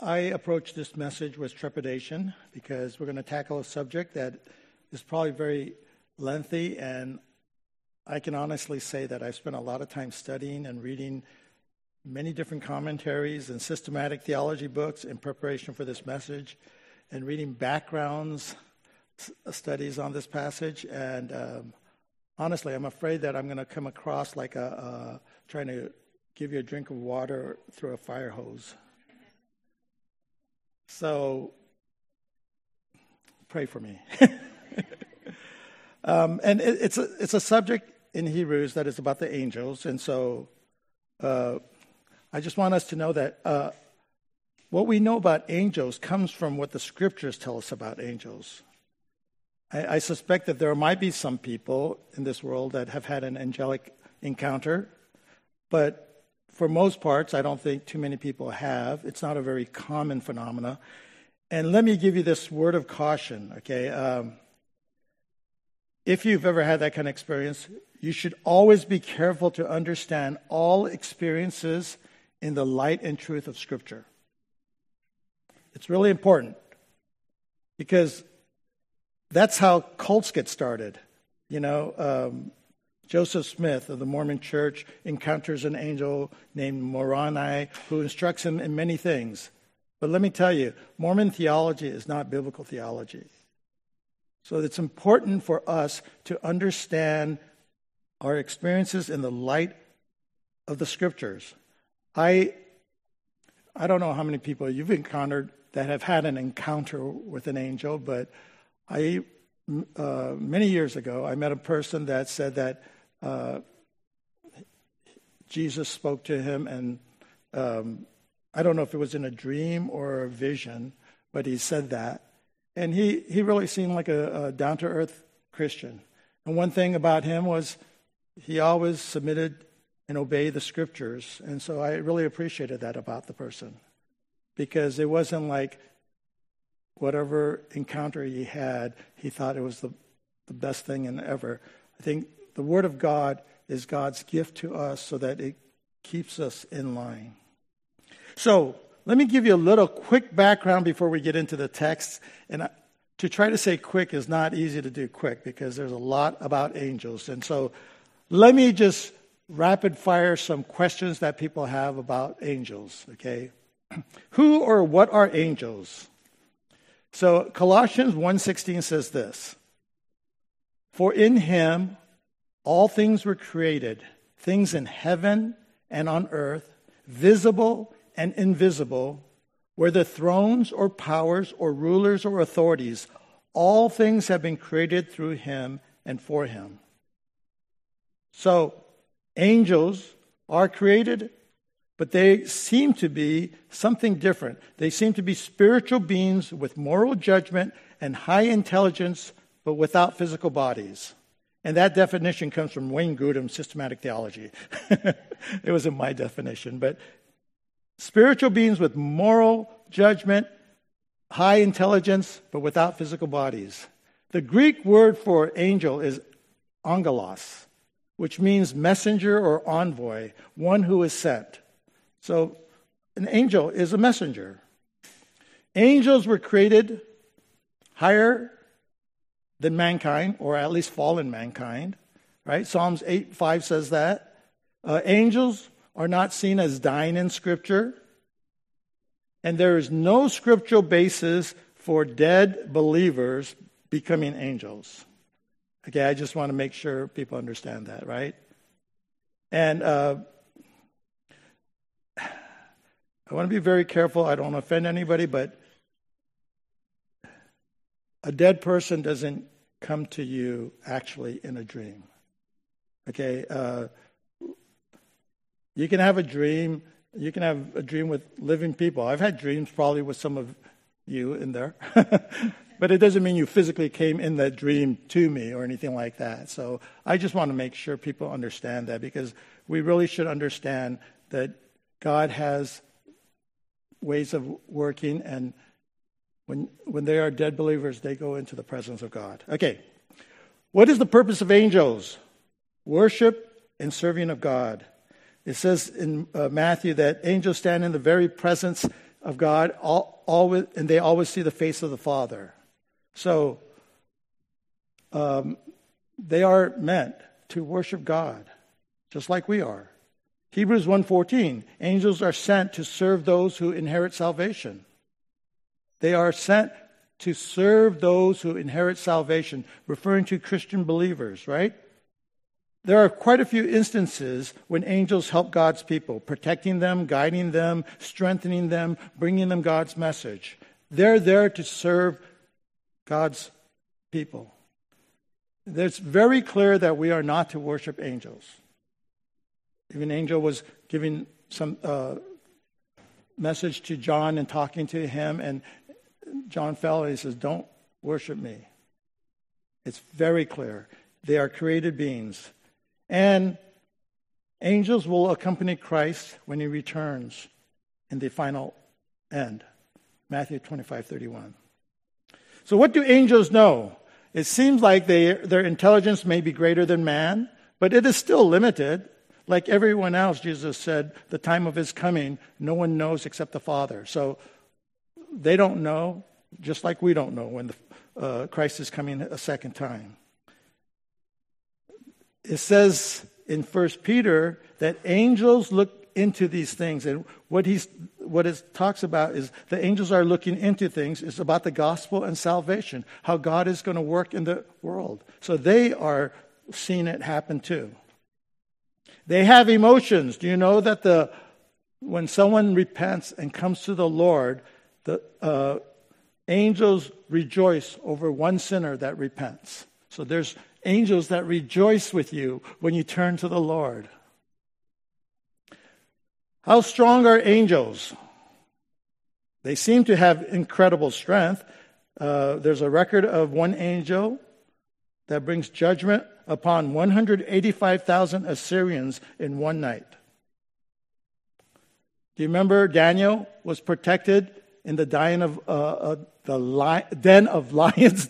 I approach this message with trepidation because we're going to tackle a subject that is probably very lengthy, and I can honestly say that I've spent a lot of time studying and reading many different commentaries and systematic theology books in preparation for this message, and reading backgrounds studies on this passage. And honestly, I'm afraid that I'm going to come across like trying to give you a drink of water through a fire hose. So pray for me. And it's a subject in Hebrews that is about the angels. And so I just want us to know that what we know about angels comes from what the scriptures tell us about angels. I suspect that there might be some people in this world that have had an angelic encounter, but for most parts, I don't think too many people have. It's not a very common phenomena. And let me give you this word of caution, okay? If you've ever had that kind of experience, you should always be careful to understand all experiences in the light and truth of Scripture. It's really important because that's how cults get started. You know, Joseph Smith of the Mormon Church encounters an angel named Moroni who instructs him in many things. But let me tell you, Mormon theology is not biblical theology. So it's important for us to understand our experiences in the light of the Scriptures. I don't know how many people you've encountered that have had an encounter with an angel, but many years ago, I met a person that said that Jesus spoke to him, and I don't know if it was in a dream or a vision, but he said that. And he really seemed like a down-to-earth Christian. And one thing about him was he always submitted and obeyed the Scriptures. And so I really appreciated that about the person, because it wasn't like whatever encounter he had, he thought it was the best thing in ever. I think the Word of God is God's gift to us so that it keeps us in line. So let me give you a little quick background before we get into the text. And to try to say quick is not easy to do quick because there's a lot about angels. And so let me just rapid fire some questions that people have about angels, okay? Who or what are angels? So Colossians 1:16 says this: "For in him all things were created, things in heaven and on earth, visible and invisible, whether thrones or powers or rulers or authorities, all things have been created through him and for him." So angels are created, but they seem to be something different. They seem to be spiritual beings with moral judgment and high intelligence, but without physical bodies. And that definition comes from Wayne Grudem's Systematic Theology. It wasn't my definition, but spiritual beings with moral judgment, high intelligence, but without physical bodies. The Greek word for angel is angelos, which means messenger or envoy, one who is sent. So an angel is a messenger. Angels were created higher than mankind, or at least fallen mankind, right? Psalms 8:5 says that. Angels are not seen as dying in Scripture, and there is no scriptural basis for dead believers becoming angels. Okay, I just want to make sure people understand that, right? And I want to be very careful. I don't want to offend anybody, but a dead person doesn't come to you actually in a dream. Okay, you can have a dream. You can have a dream with living people. I've had dreams probably with some of you in there. But it doesn't mean you physically came in that dream to me or anything like that. So I just want to make sure people understand that, because we really should understand that God has ways of working, and when they are dead believers, they go into the presence of God. Okay, what is the purpose of angels? Worship and serving of God. It says in Matthew that angels stand in the very presence of God, always, and they always see the face of the Father. So they are meant to worship God, just like we are. Hebrews 1:14, angels are sent to serve those who inherit salvation. They are sent to serve those who inherit salvation, referring to Christian believers, right? There are quite a few instances when angels help God's people, protecting them, guiding them, strengthening them, bringing them God's message. They're there to serve God's people. It's very clear that we are not to worship angels. Even an angel was giving some message to John and talking to him, and John fell and he says, "Don't worship me." It's very clear. They are created beings. And angels will accompany Christ when he returns in the final end. Matthew 25:31. So what do angels know? It seems like their intelligence may be greater than man, but it is still limited. Like everyone else, Jesus said, the time of his coming, no one knows except the Father. So they don't know, just like we don't know when Christ is coming a second time. It says in 1 Peter that angels look into these things. And what it talks about is the angels are looking into things. It's about the gospel and salvation, how God is going to work in the world. So they are seeing it happen too. They have emotions. Do you know that when someone repents and comes to the Lord, the angels rejoice over one sinner that repents. So there's angels that rejoice with you when you turn to the Lord. How strong are angels? They seem to have incredible strength. There's a record of one angel that brings judgment upon 185,000 Assyrians in one night. Do you remember Daniel was protected in the den of lions,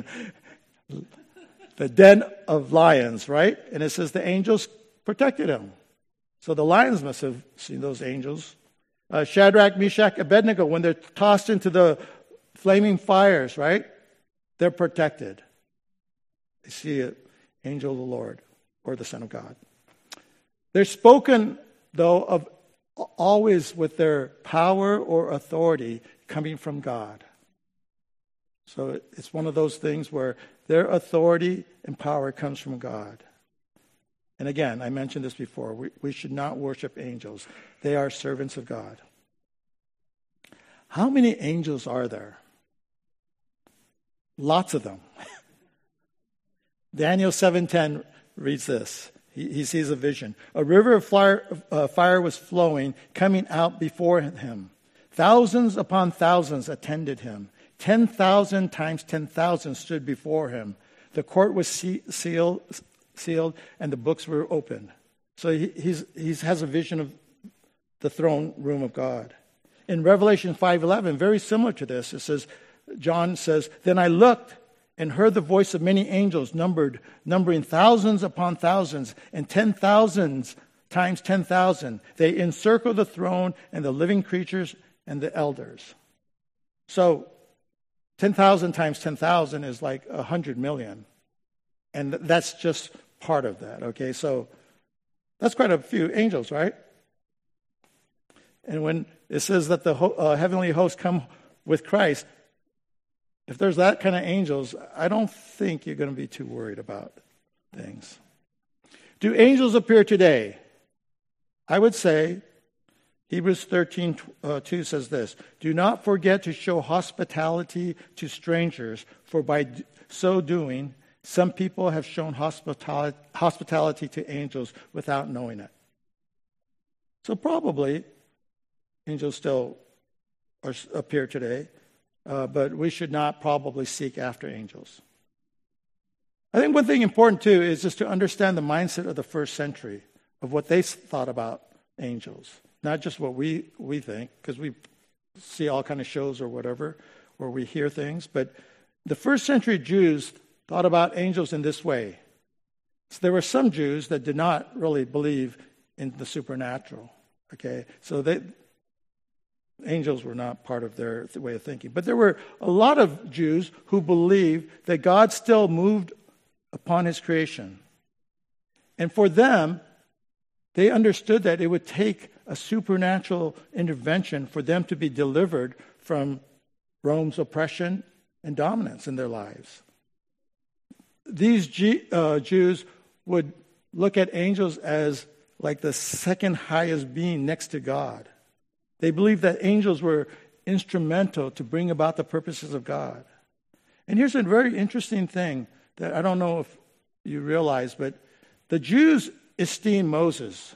the den of lions, right? And it says the angels protected him. So the lions must have seen those angels. Shadrach, Meshach, Abednego, when they're tossed into the flaming fires, right? They're protected. They see an angel of the Lord or the Son of God. They're spoken, though, of always with their power or authority coming from God. So it's one of those things where their authority and power comes from God. And again, I mentioned this before, we should not worship angels. They are servants of God. How many angels are there? Lots of them. Daniel 7:10 reads this. He sees a vision. A river of fire was flowing, coming out before him. Thousands upon thousands attended him. 10,000 times 10,000 stood before him. The court was sealed, and the books were opened. So he has a vision of the throne room of God. In Revelation 5:11, very similar to this, it says, John says, "Then I looked and heard the voice of many angels numbering thousands upon thousands and 10,000 times 10,000. They encircle the throne and the living creatures and the elders." So 10,000 times 10,000 is like 100 million. And that's just part of that, okay? So that's quite a few angels, right? And when it says that the heavenly hosts come with Christ, if there's that kind of angels, I don't think you're going to be too worried about things. Do angels appear today? I would say Hebrews 13:2 says this, "Do not forget to show hospitality to strangers, for by so doing, some people have shown hospitality to angels without knowing it." So probably angels still appear today, but we should not probably seek after angels. I think one thing important too is just to understand the mindset of the first century, of what they thought about angels. Not just what we think, because we see all kind of shows or whatever, where we hear things, but the first century Jews thought about angels in this way. So there were some Jews that did not really believe in the supernatural. Okay, so Angels were not part of their way of thinking. But there were a lot of Jews who believed that God still moved upon his creation. And for them, they understood that it would take a supernatural intervention for them to be delivered from Rome's oppression and dominance in their lives. These Jews would look at angels as like the second highest being next to God. They believed that angels were instrumental to bring about the purposes of God. And here's a very interesting thing that I don't know if you realize, but the Jews esteemed Moses.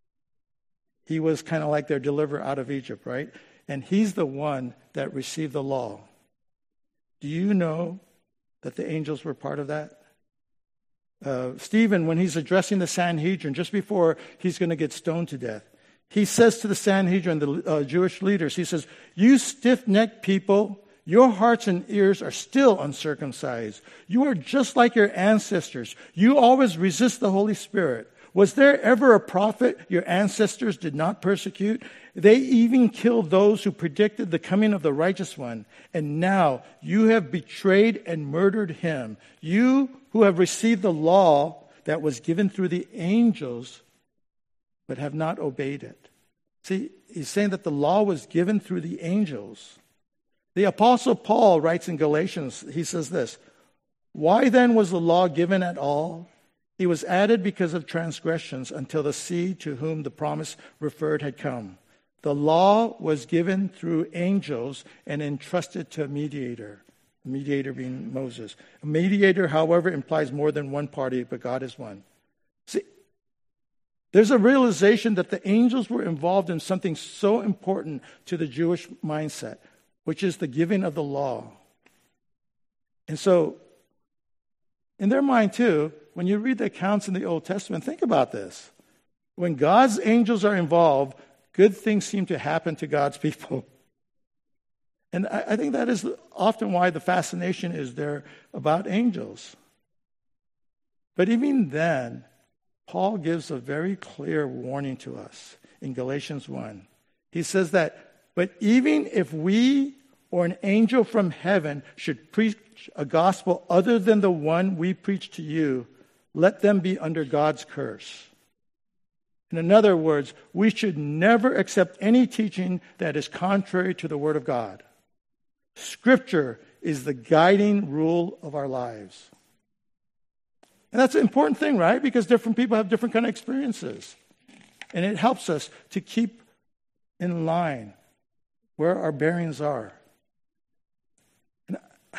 He was kind of like their deliverer out of Egypt, right? And he's the one that received the law. Do you know that the angels were part of that? Stephen, when he's addressing the Sanhedrin, just before he's going to get stoned to death, he says to the Sanhedrin, the Jewish leaders, he says, "You stiff-necked people, your hearts and ears are still uncircumcised. You are just like your ancestors. You always resist the Holy Spirit. Was there ever a prophet your ancestors did not persecute? They even killed those who predicted the coming of the righteous one. And now you have betrayed and murdered him. You who have received the law that was given through the angels, but have not obeyed it." See, he's saying that the law was given through the angels. The Apostle Paul writes in Galatians, he says this, "Why then was the law given at all? It was added because of transgressions until the seed to whom the promise referred had come. The law was given through angels and entrusted to a mediator being Moses. A mediator, however, implies more than one party, but God is one." See, there's a realization that the angels were involved in something so important to the Jewish mindset, which is the giving of the law. And so, in their mind too, when you read the accounts in the Old Testament, think about this. When God's angels are involved, good things seem to happen to God's people. And I think that is often why the fascination is there about angels. But even then, Paul gives a very clear warning to us in Galatians 1. He says that, "But even if we or an angel from heaven should preach a gospel other than the one we preach to you, let them be under God's curse." In other words, we should never accept any teaching that is contrary to the Word of God. Scripture is the guiding rule of our lives. And that's an important thing, right? Because different people have different kind of experiences. And it helps us to keep in line where our bearings are. And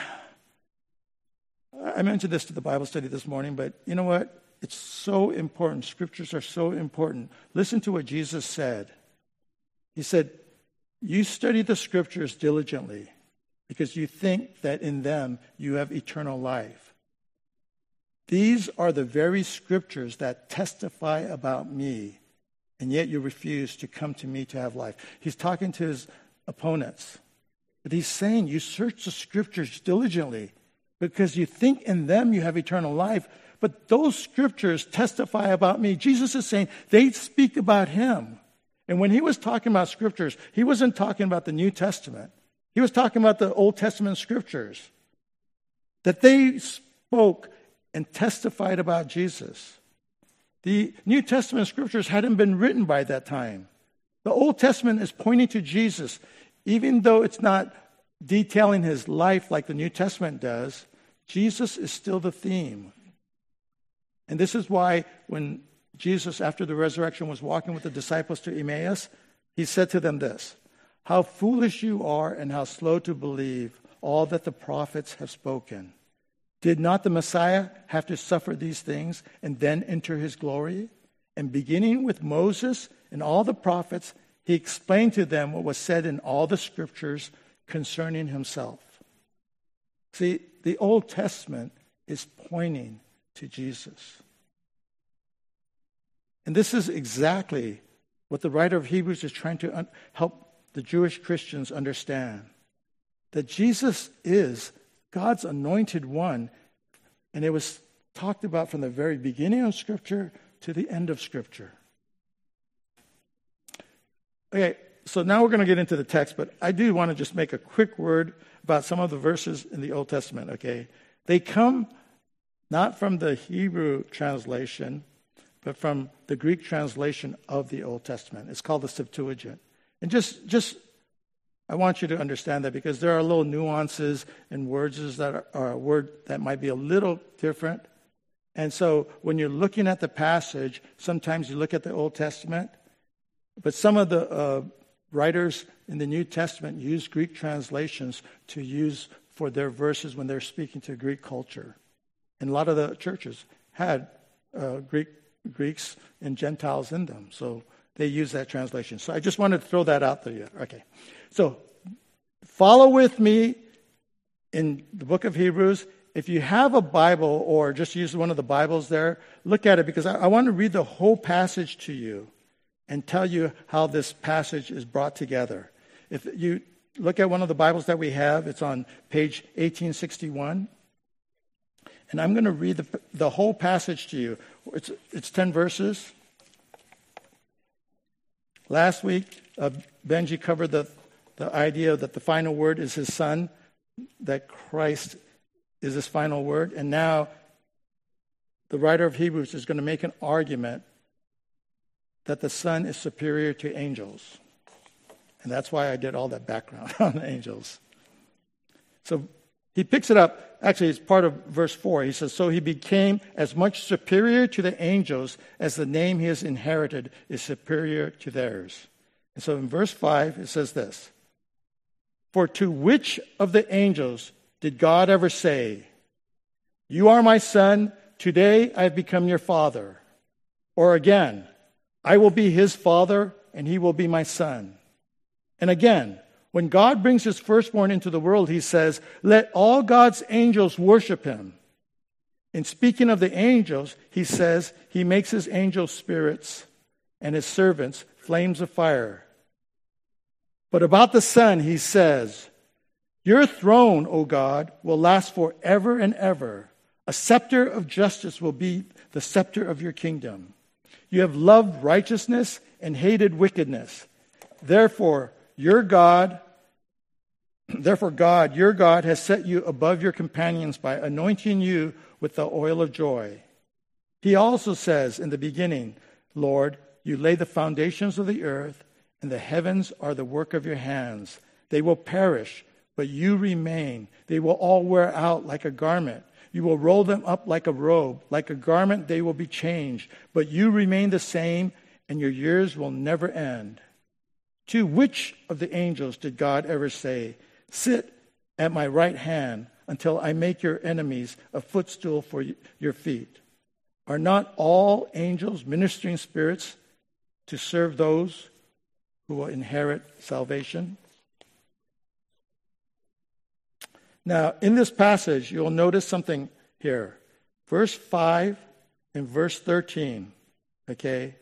I mentioned this to the Bible study this morning, but you know what? It's so important. Scriptures are so important. Listen to what Jesus said. He said, "You study the Scriptures diligently because you think that in them you have eternal life. These are the very Scriptures that testify about me, and yet you refuse to come to me to have life." He's talking to his opponents. But he's saying, you search the Scriptures diligently because you think in them you have eternal life. But those Scriptures testify about me. Jesus is saying they speak about him. And when he was talking about Scriptures, he wasn't talking about the New Testament. He was talking about the Old Testament Scriptures. That they spoke and testified about Jesus. The New Testament Scriptures hadn't been written by that time. The Old Testament is pointing to Jesus. Even though it's not detailing his life like the New Testament does, Jesus is still the theme. And this is why when Jesus, after the resurrection, was walking with the disciples to Emmaus, he said to them this, "How foolish you are and how slow to believe all that the prophets have spoken. Did not the Messiah have to suffer these things and then enter his glory?" And beginning with Moses and all the prophets, he explained to them what was said in all the Scriptures concerning himself. See, the Old Testament is pointing to Jesus. And this is exactly what the writer of Hebrews is trying to help the Jewish Christians understand. That Jesus is God's anointed one, and it was talked about from the very beginning of Scripture to the end of Scripture. Okay, so now we're going to get into the text, but I do want to just make a quick word about some of the verses in the Old Testament, okay? They come not from the Hebrew translation, but from the Greek translation of the Old Testament. It's called the Septuagint. And just I want you to understand that, because there are little nuances and words that are a word that might be a little different. And so when you're looking at the passage, sometimes you look at the Old Testament, but some of the writers in the New Testament use Greek translations to use for their verses when they're speaking to Greek culture. And a lot of the churches had Greeks and Gentiles in them, so they use that translation. So I just wanted to throw that out there. Okay, so follow with me in the book of Hebrews. If you have a Bible or just use one of the Bibles there, look at it, because I want to read the whole passage to you and tell you how this passage is brought together. If you look at one of the Bibles that we have, it's on page 1861. And I'm going to read the whole passage to you. It's 10 verses. Last week, Benji covered the idea that the final word is his Son, that Christ is his final word. And now the writer of Hebrews is going to make an argument that the Son is superior to angels. And that's why I did all that background on the angels. So he picks it up. Actually, it's part of verse 4. He says, so he became as much superior to the angels as the name he has inherited is superior to theirs. And so in verse 5, it says this: for to which of the angels did God ever say, you are my son, today I have become your father? Or again, I will be his father, and he will be my son. And again, when God brings his firstborn into the world, he says, let all God's angels worship him. In speaking of the angels, he says he makes his angels spirits and his servants flames of fire. But about the Son, he says, your throne, O God, will last forever and ever. A scepter of justice will be the scepter of your kingdom. You have loved righteousness and hated wickedness. Therefore, God, your God, has set you above your companions by anointing you with the oil of joy. He also says in the beginning, Lord, you lay the foundations of the earth, and the heavens are the work of your hands. They will perish, but you remain. They will all wear out like a garment. You will roll them up like a robe. Like a garment, they will be changed. But you remain the same, and your years will never end. To which of the angels did God ever say, sit at my right hand until I make your enemies a footstool for your feet? Are not all angels ministering spirits to serve those who will inherit salvation? Now, in this passage, you'll notice something here. Verse 5 and verse 13, okay?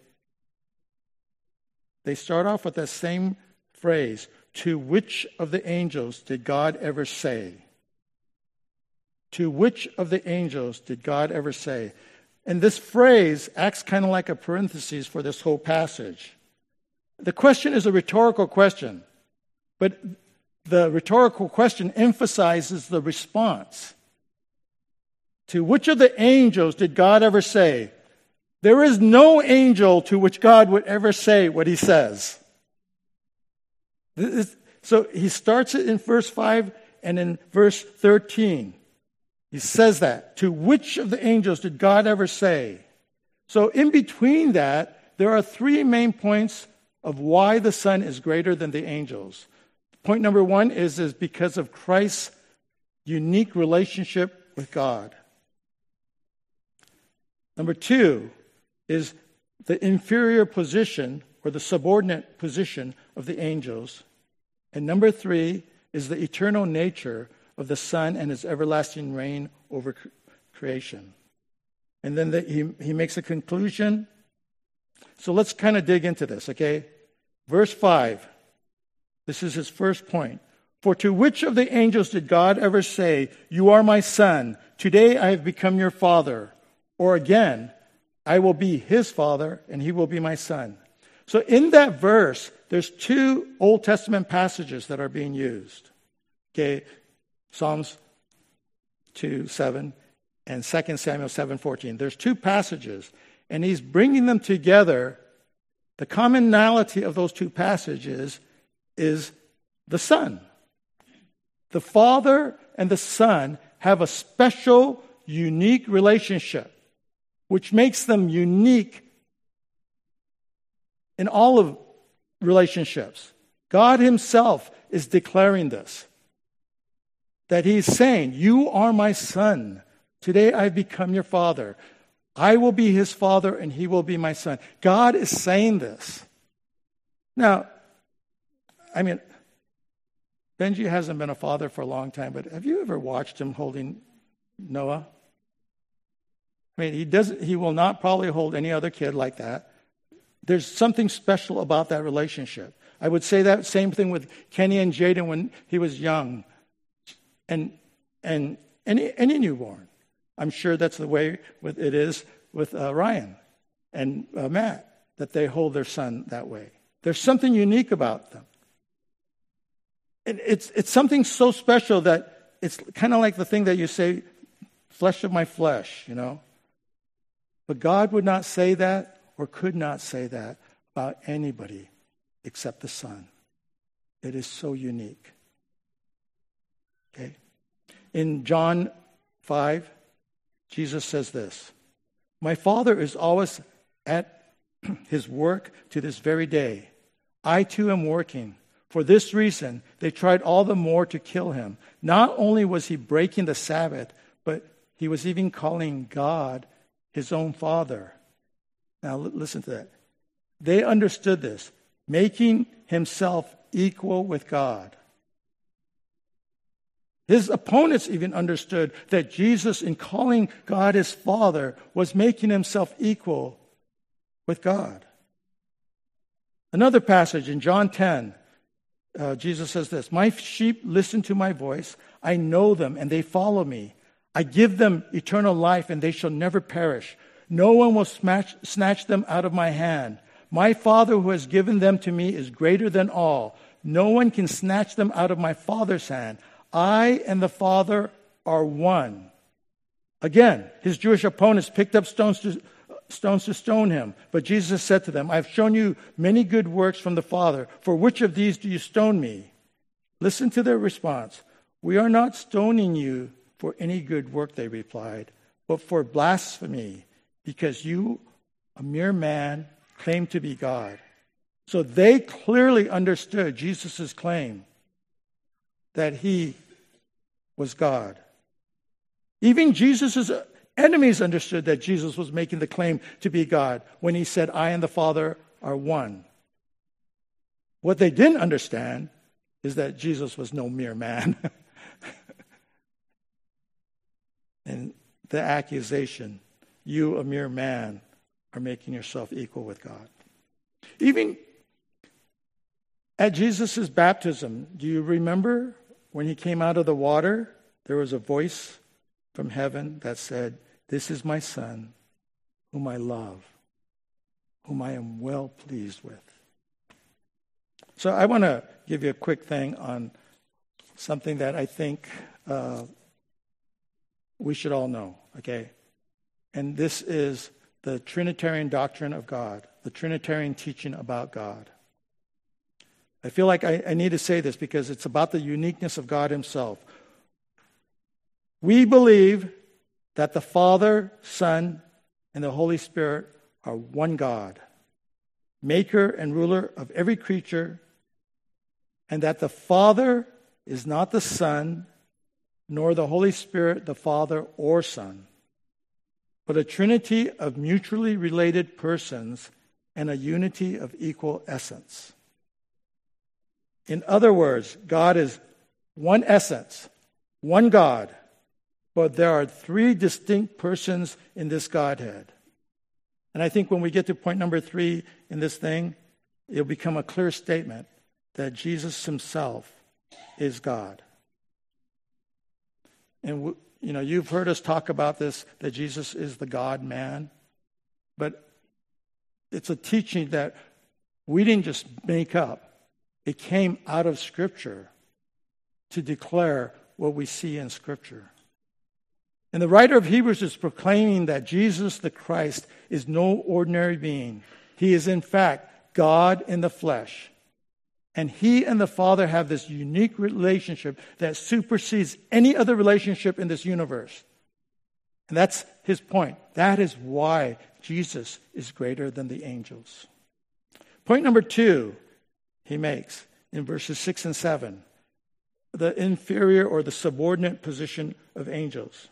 They start off with that same phrase, to which of the angels did God ever say? To which of the angels did God ever say? And this phrase acts kind of like a parenthesis for this whole passage. The question is a rhetorical question, but the rhetorical question emphasizes the response. To which of the angels did God ever say? There is no angel to which God would ever say what he says. So he starts it in verse 5 and in verse 13. He says that. To which of the angels did God ever say? So in between that, there are three main points of why the Son is greater than the angels. Point number 1 is because of Christ's unique relationship with God. Number 2 is the inferior position or the subordinate position of the angels. And number 3 is the eternal nature of the Son and his everlasting reign over creation. And then he makes a conclusion. So let's kind of dig into this, okay? Verse 5. This is his first point. For to which of the angels did God ever say, you are my son, today I have become your father? Or again, I will be his father and he will be my son. So in that verse, there's two Old Testament passages that are being used. Okay, Psalms 2:7 and 2 Samuel 7:14. There's two passages, and he's bringing them together. The commonality of those two passages is the Son. The Father and the Son have a special, unique relationship, which makes them unique in all of relationships. God himself is declaring this. That he's saying, you are my son. Today I've become your father. I will be his father and he will be my son. God is saying this. Now, I mean, Benji hasn't been a father for a long time, but have you ever watched him holding Noah? I mean, he will not probably hold any other kid like that. There's something special about that relationship. I would say that same thing with Kenny and Jaden when he was young. And any newborn. I'm sure that's the way it is with Ryan and Matt, that they hold their son that way. There's something unique about them. It's something so special that it's kind of like the thing that you say, flesh of my flesh, you know. But God would not say that or could not say that about anybody except the Son. It is so unique. Okay? In John 5, Jesus says this, my Father is always at his work to this very day. I too am working. For this reason, they tried all the more to kill him. Not only was he breaking the Sabbath, but he was even calling God his own Father. Now listen to that. They understood this, making himself equal with God. His opponents even understood that Jesus, in calling God his Father, was making himself equal with God. Another passage in John 10, Jesus says this, my sheep listen to my voice. I know them and they follow me. I give them eternal life and they shall never perish. No one will snatch them out of my hand. My Father who has given them to me is greater than all. No one can snatch them out of my Father's hand. I and the Father are one. Again, his Jewish opponents picked up stones to stone him. But Jesus said to them, I have shown you many good works from the Father. For which of these do you stone me? Listen to their response. We are not stoning you for any good work, they replied, but for blasphemy, because you, a mere man, claim to be God. So they clearly understood Jesus' claim that he was God. Even Jesus' enemies understood that Jesus was making the claim to be God when he said, I and the Father are one. What they didn't understand is that Jesus was no mere man. And the accusation, you, a mere man, are making yourself equal with God. Even at Jesus' baptism, do you remember when he came out of the water, there was a voice from heaven that said, this is my Son, whom I love, whom I am well pleased with. So I want to give you a quick thing on something that I think we should all know, okay? And this is the Trinitarian doctrine of God, the Trinitarian teaching about God. I feel like I need to say this because it's about the uniqueness of God himself. We believe that the Father, Son, and the Holy Spirit are one God, maker and ruler of every creature, and that the Father is not the Son, nor the Holy Spirit the Father or Son, but a trinity of mutually related persons and a unity of equal essence. In other words, God is one essence, one God, but there are three distinct persons in this Godhead. And I think when we get to point number 3 in this thing, it'll become a clear statement that Jesus himself is God. And you've heard us talk about this, that Jesus is the God-man. But it's a teaching that we didn't just make up. It came out of Scripture to declare what we see in Scripture. And the writer of Hebrews is proclaiming that Jesus the Christ is no ordinary being. He is in fact God in the flesh. And he and the Father have this unique relationship that supersedes any other relationship in this universe. And that's his point. That is why Jesus is greater than the angels. Point number 2 he makes in verses 6 and 7. The inferior or the subordinate position of angels.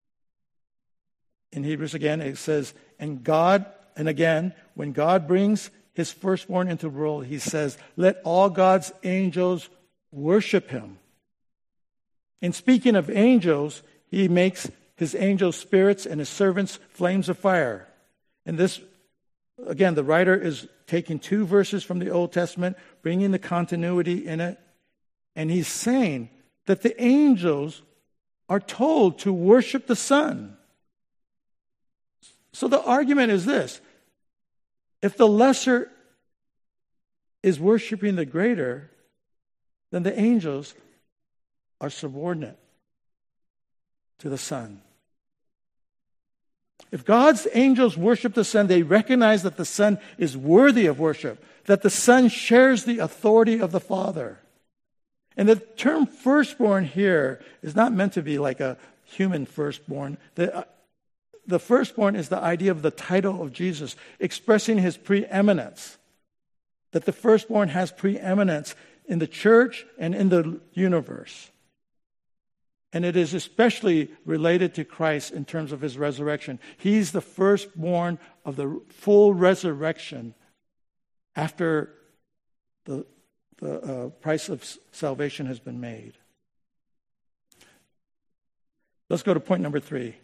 In Hebrews again, it says, and again, when God brings his firstborn into the world, he says, let all God's angels worship him. In speaking of angels, he makes his angels spirits and his servants flames of fire. And this, again, the writer is taking 2 verses from the Old Testament, bringing the continuity in it. And he's saying that the angels are told to worship the Son. So the argument is this. If the lesser is worshiping the greater, then the angels are subordinate to the Son. If God's angels worship the Son, they recognize that the Son is worthy of worship, that the Son shares the authority of the Father. And the term firstborn here is not meant to be like a human firstborn. The firstborn is the idea of the title of Jesus, expressing his preeminence. That the firstborn has preeminence in the church and in the universe. And it is especially related to Christ in terms of his resurrection. He's the firstborn of the full resurrection after the price of salvation has been made. Let's go to point number 3.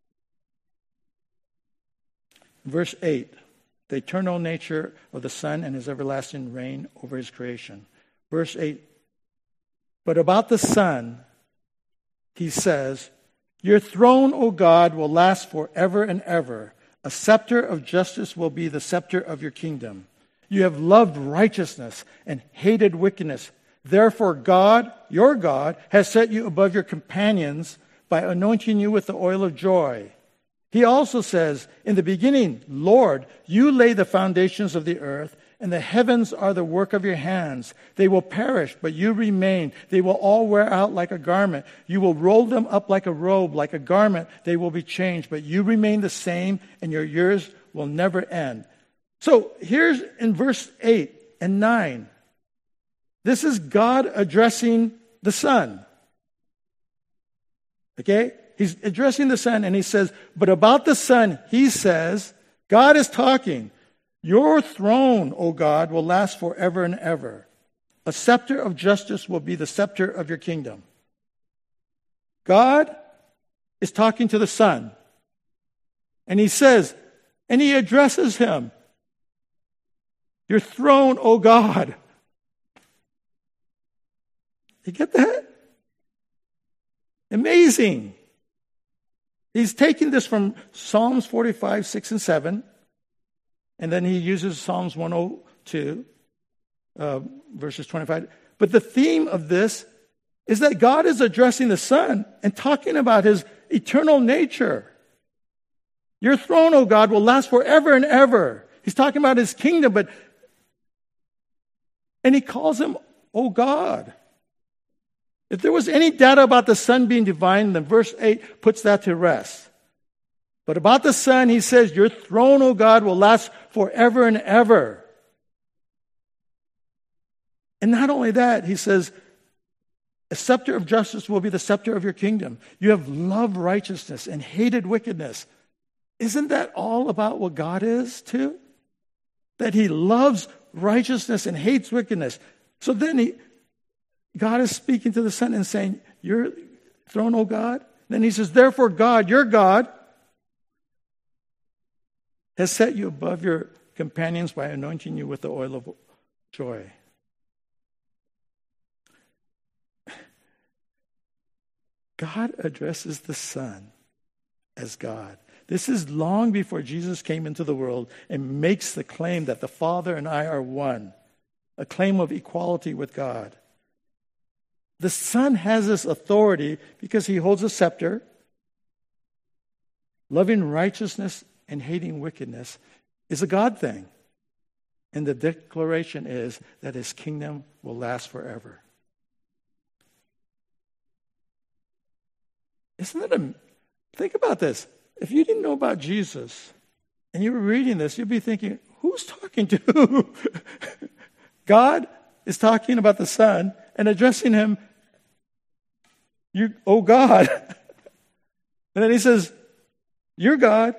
Verse 8, the eternal nature of the Son and his everlasting reign over his creation. Verse 8, but about the Son, he says, your throne, O God, will last forever and ever. A scepter of justice will be the scepter of your kingdom. You have loved righteousness and hated wickedness. Therefore, God, your God, has set you above your companions by anointing you with the oil of joy. He also says, in the beginning, Lord, you lay the foundations of the earth, and the heavens are the work of your hands. They will perish, but you remain. They will all wear out like a garment. You will roll them up like a robe, like a garment. They will be changed, but you remain the same, and your years will never end. So here's in verse 8 and 9. This is God addressing the Son. Okay? He's addressing the Son, and he says, but about the Son, he says, God is talking. Your throne, O God, will last forever and ever. A scepter of justice will be the scepter of your kingdom. God is talking to the Son. And he says, and he addresses him. Your throne, O God. You get that? Amazing. He's taking this from Psalms 45, 6 and 7. And then he uses Psalms 102, verses 25. But the theme of this is that God is addressing the Son and talking about his eternal nature. Your throne, O God, will last forever and ever. He's talking about his kingdom, and he calls him, O God. If there was any doubt about the Son being divine, then verse 8 puts that to rest. But about the Son, he says, your throne, O God, will last forever and ever. And not only that, he says, a scepter of justice will be the scepter of your kingdom. You have loved righteousness and hated wickedness. Isn't that all about what God is, too? That he loves righteousness and hates wickedness. So then God is speaking to the Son and saying, your throne, O God. Then he says, therefore God, your God, has set you above your companions by anointing you with the oil of joy. God addresses the Son as God. This is long before Jesus came into the world and makes the claim that the Father and I are one, a claim of equality with God. The Son has this authority because he holds a scepter. Loving righteousness and hating wickedness is a God thing. And the declaration is that his kingdom will last forever. Think about this. If you didn't know about Jesus and you were reading this, you'd be thinking, who's talking to who? God is talking about the Son and addressing him, "You, oh God." And then he says, "You're God.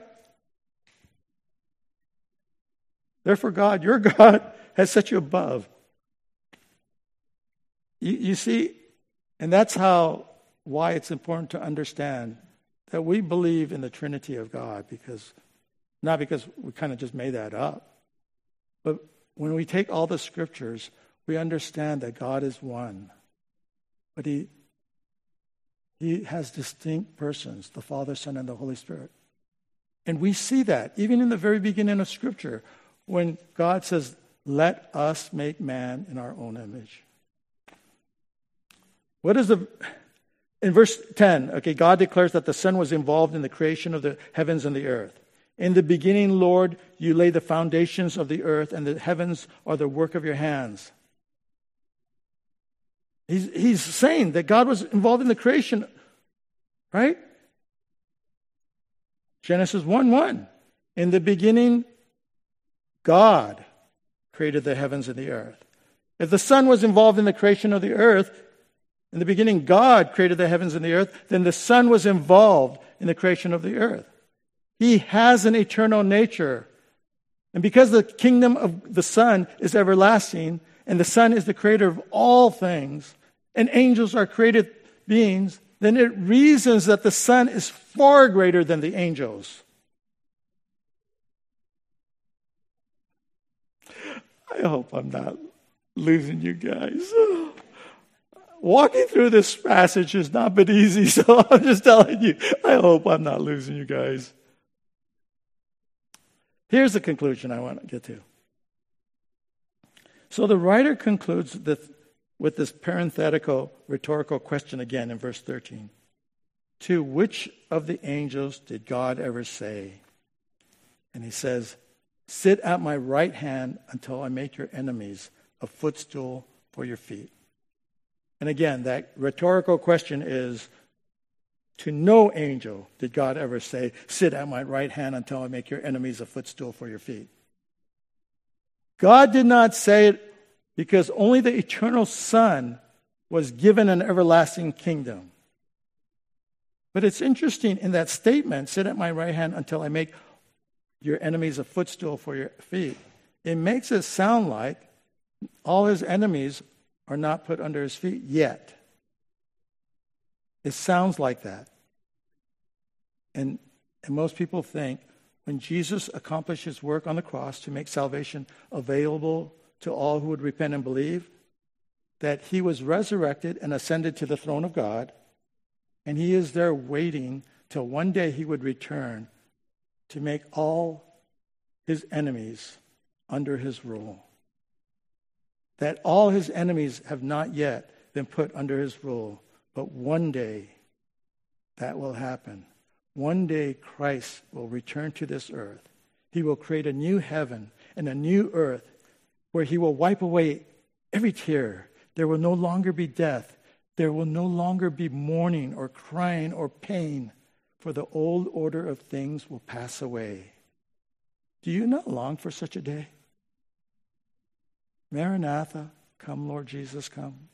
Therefore, God, your God, has set you above." You see, and that's why it's important to understand that we believe in the Trinity of God, not because we kind of just made that up, but when we take all the scriptures, we understand that God is one. But he has distinct persons, the Father, Son, and the Holy Spirit. And we see that even in the very beginning of Scripture, when God says, "Let us make man in our own image." In verse 10, God declares that the Son was involved in the creation of the heavens and the earth. "In the beginning, Lord, you laid the foundations of the earth, and the heavens are the work of your hands." He's saying that God was involved in the creation, right? Genesis 1:1. "In the beginning, God created the heavens and the earth." If the Son was involved in the creation of the earth, in the beginning God created the heavens and the earth, then the Son was involved in the creation of the earth. He has an eternal nature. And because the kingdom of the Son is everlasting, and the Son is the creator of all things, and angels are created beings, then it reasons that the Son is far greater than the angels. I hope I'm not losing you guys. Walking through this passage has not been easy, so I'm just telling you, I hope I'm not losing you guys. Here's the conclusion I want to get to. So the writer concludes with this parenthetical rhetorical question again in verse 13. "To which of the angels did God ever say?" And he says, "Sit at my right hand until I make your enemies a footstool for your feet." And again, that rhetorical question is, to no angel did God ever say, "Sit at my right hand until I make your enemies a footstool for your feet." God did not say it because only the eternal Son was given an everlasting kingdom. But it's interesting in that statement, "Sit at my right hand until I make your enemies a footstool for your feet." It makes it sound like all his enemies are not put under his feet yet. It sounds like that. And most people think when Jesus accomplished his work on the cross to make salvation available to all who would repent and believe, that he was resurrected and ascended to the throne of God, and he is there waiting till one day he would return to make all his enemies under his rule. That all his enemies have not yet been put under his rule, but one day that will happen. One day Christ will return to this earth. He will create a new heaven and a new earth where he will wipe away every tear. There will no longer be death. There will no longer be mourning or crying or pain, for the old order of things will pass away. Do you not long for such a day? Maranatha, come Lord Jesus, come.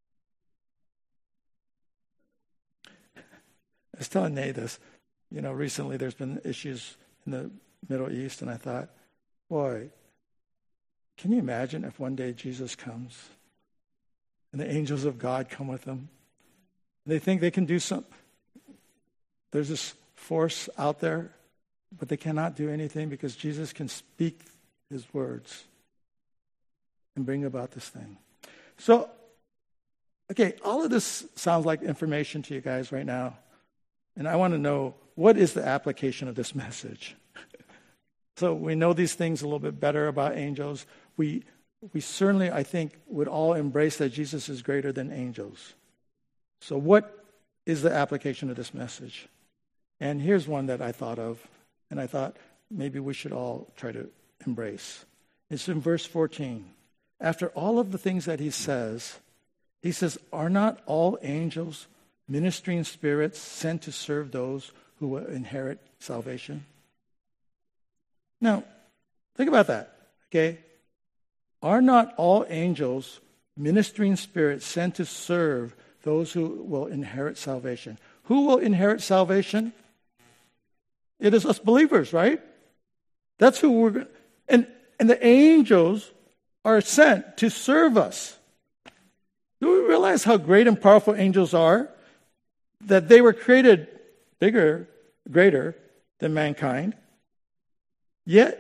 I was telling Nate this. Recently there's been issues in the Middle East, and I thought, boy, can you imagine if one day Jesus comes and the angels of God come with him? They think they can do something. There's this force out there, but they cannot do anything because Jesus can speak his words and bring about this thing. So, all of this sounds like information to you guys right now. And I want to know, what is the application of this message? So we know these things a little bit better about angels. We certainly, I think, would all embrace that Jesus is greater than angels. So what is the application of this message? And here's one that I thought of, and I thought maybe we should all try to embrace. It's in verse 14. After all of the things that he says, are not all angels ministering spirits sent to serve those who will inherit salvation? Now, think about that, okay? Are not all angels ministering spirits sent to serve those who will inherit salvation? Who will inherit salvation? It is us believers, right? That's who we're... And the angels are sent to serve us. Do we realize how great and powerful angels are? That they were created bigger, greater than mankind. Yet,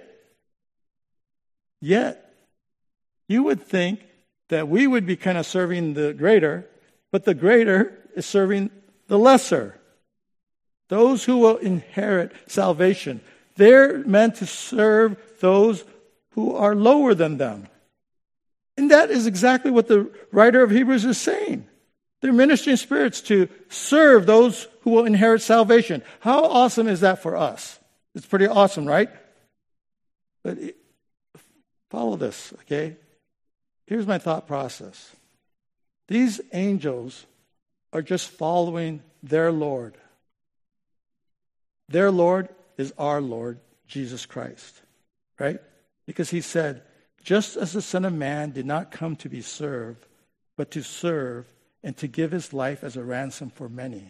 you would think that we would be kind of serving the greater, but the greater is serving the lesser. Those who will inherit salvation, they're meant to serve those who are lower than them. And that is exactly what the writer of Hebrews is saying. They're ministering spirits to serve those who will inherit salvation. How awesome is that for us? It's pretty awesome, right? But follow this, okay? Here's my thought process. These angels are just following their Lord. Their Lord is our Lord, Jesus Christ, right? Because he said, just as the Son of Man did not come to be served, but to serve and to give his life as a ransom for many.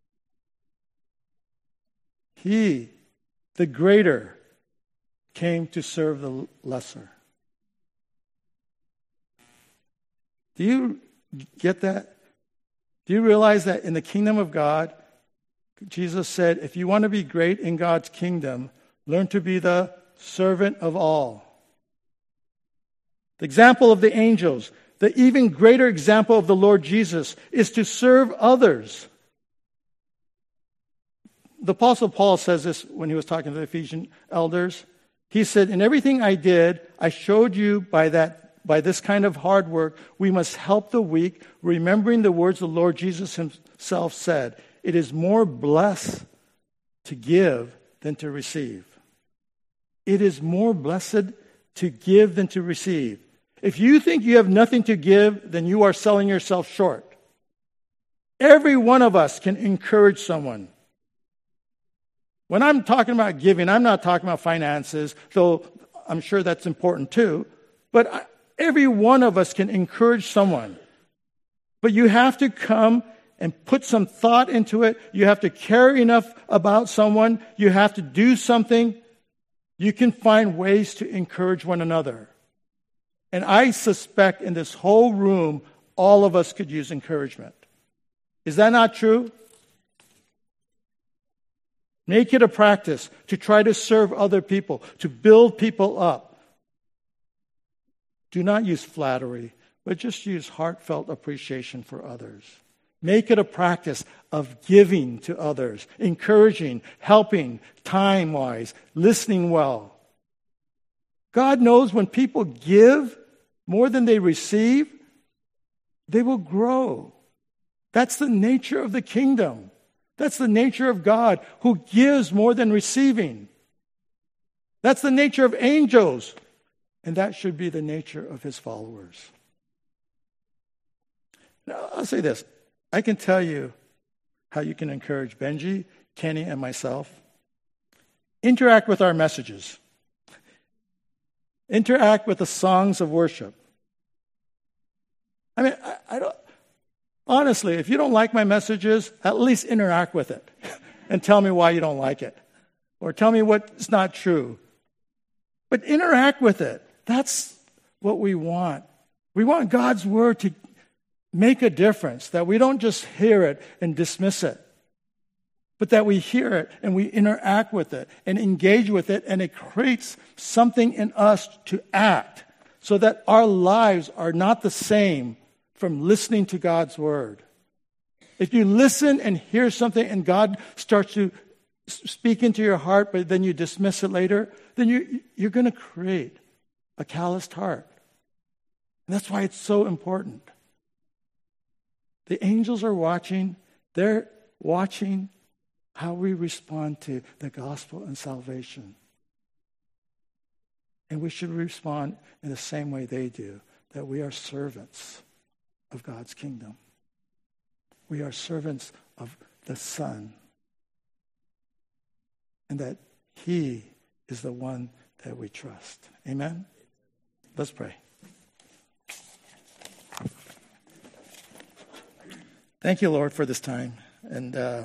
He, the greater, came to serve the lesser. Do you get that? Do you realize that in the kingdom of God, Jesus said, if you want to be great in God's kingdom, learn to be the servant of all. The example of the angels, the even greater example of the Lord Jesus, is to serve others. The Apostle Paul says this when he was talking to the Ephesian elders. He said, in everything I did, I showed you by this kind of hard work, we must help the weak, remembering the words the Lord Jesus himself said, it is more blessed to give than to receive. It is more blessed to give than to receive. If you think you have nothing to give, then you are selling yourself short. Every one of us can encourage someone. When I'm talking about giving, I'm not talking about finances, though I'm sure that's important too. But every one of us can encourage someone. But you have to come and put some thought into it. You have to care enough about someone. You have to do something. You can find ways to encourage one another. And I suspect in this whole room, all of us could use encouragement. Is that not true? Make it a practice to try to serve other people, to build people up. Do not use flattery, but just use heartfelt appreciation for others. Make it a practice of giving to others, encouraging, helping, time-wise, listening well. God knows when people give more than they receive, they will grow. That's the nature of the kingdom. That's the nature of God, who gives more than receiving. That's the nature of angels. And that should be the nature of his followers. Now, I'll say this. I can tell you how you can encourage Benji, Kenny, and myself. Interact with our messages. Interact with the songs of worship. I mean, I don't... Honestly, if you don't like my messages, at least interact with it and tell me why you don't like it. Or tell me what's not true. But interact with it. That's what we want. We want God's word to make a difference, that we don't just hear it and dismiss it, but that we hear it and we interact with it and engage with it, and it creates something in us to act so that our lives are not the same from listening to God's word. If you listen and hear something and God starts to speak into your heart, but then you dismiss it later, then you're going to create a calloused heart. And that's why it's so important. The angels are watching. They're watching how we respond to the gospel and salvation. And we should respond in the same way they do, that we are servants of God's kingdom. We are servants of the Son. And that He is the one that we trust. Amen? Let's pray. Thank you, Lord, for this time. And it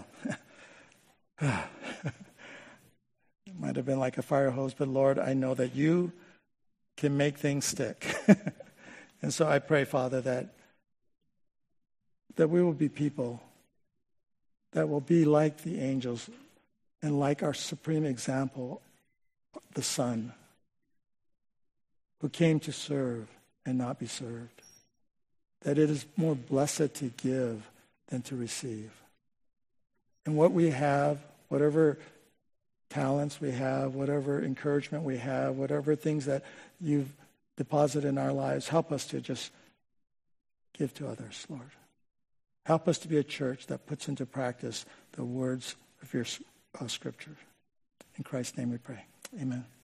might have been like a fire hose, but Lord, I know that you can make things stick. And so I pray, Father, that we will be people that will be like the angels and like our supreme example, the Son, who came to serve and not be served. That it is more blessed to give than to receive. And what we have, whatever talents we have, whatever encouragement we have, whatever things that you've deposited in our lives, help us to just give to others, Lord. Help us to be a church that puts into practice the words of your scripture. In Christ's name we pray. Amen.